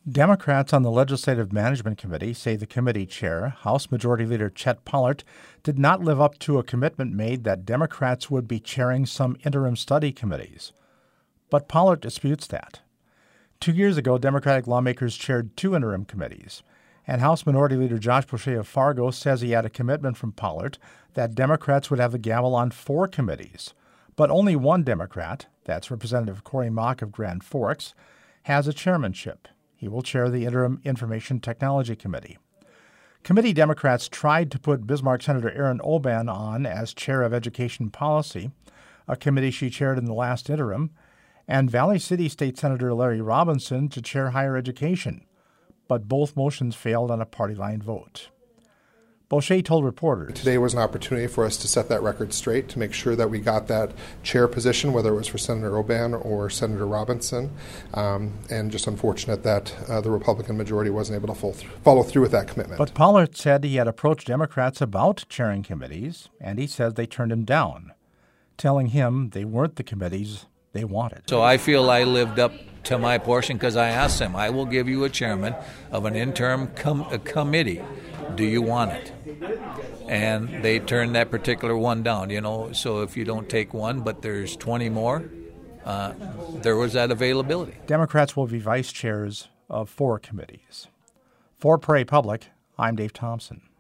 Democrats on the Legislative Management Committee say the committee chair, House Majority Leader Chet Pollert, did not live up to a commitment made that Democrats would be chairing some interim study committees. But Pollert disputes that. 2 years ago, Democratic lawmakers chaired 2 interim committees, and House Minority Leader Josh Boucher of Fargo says he had a commitment from Pollert that Democrats would have the gavel on 4 committees. But only one Democrat, that's Representative Cory Mock of Grand Forks, has a chairmanship. He will chair the Interim Information Technology Committee. Committee Democrats tried to put Bismarck Senator Erin Oban on as chair of Education Policy, a committee she chaired in the last interim, and Valley City State Senator Larry Robinson to chair higher education. But both motions failed on a party-line vote. Boucher told reporters, "Today was an opportunity for us to set that record straight, to make sure that we got that chair position, whether it was for Senator Oban or Senator Robinson, and just unfortunate that the Republican majority wasn't able to follow through with that commitment." But Pollert said he had approached Democrats about chairing committees, and he says they turned him down, telling him they weren't the committees they wanted. So I feel I lived up to my portion because I asked them, I will give you a chairman of an interim committee. Do you want it? And they turned that particular one down, so if you don't take one, but there's 20 more, there was that availability. Democrats will be vice chairs of 4 committees. For Prairie Public, I'm Dave Thompson.